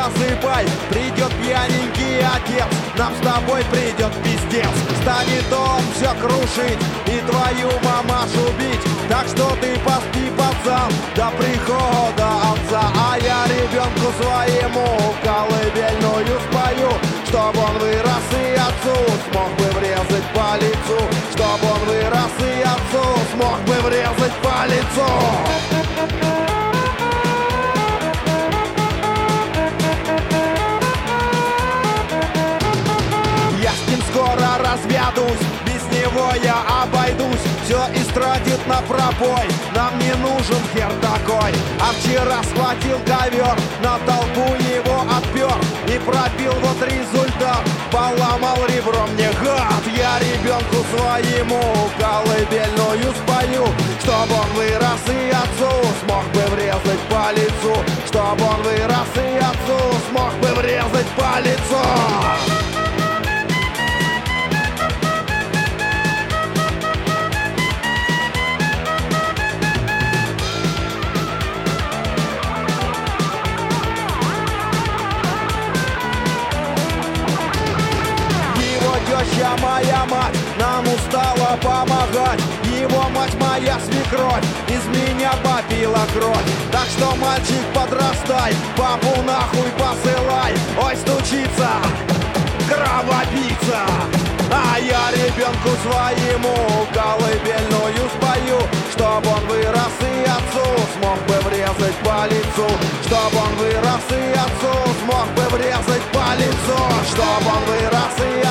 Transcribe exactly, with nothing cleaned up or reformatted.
засыпай, придет пьяненький отец, нам с тобой придет пиздец. Станет он все крушить и твою мамашу бить. Так что ты поспи, пацан, до прихода отца. А я ребенку своему колыбельную спою, чтоб он вырос и отцу смог бы врезать по лицу. Чтоб он вырос и отцу смог бы врезать по лицу. Я с ним скоро разведусь, без него я обойдусь. Все истратит на пробой, нам не нужен хер такой. А вчера схватил ковер, на толпу его отпер и пробил вот результат, поломал ребро мне гад. Я ребенку своему колыбельную спою, чтоб он вырос и отцу смог бы врезать по лицу. Чтоб он вырос и отцу смог бы врезать по лицу. Теща моя мать нам устала помогать. Его мать моя свекровь из меня попила кровь. Так что, мальчик, подрастай, папу нахуй посылай. Ой, стучится кровопийца. А я ребенку своему колыбельную спою, чтоб он вырос и отцу смог бы врезать по лицу. Чтоб он вырос и отцу смог бы врезать по лицу. Чтоб он вырос и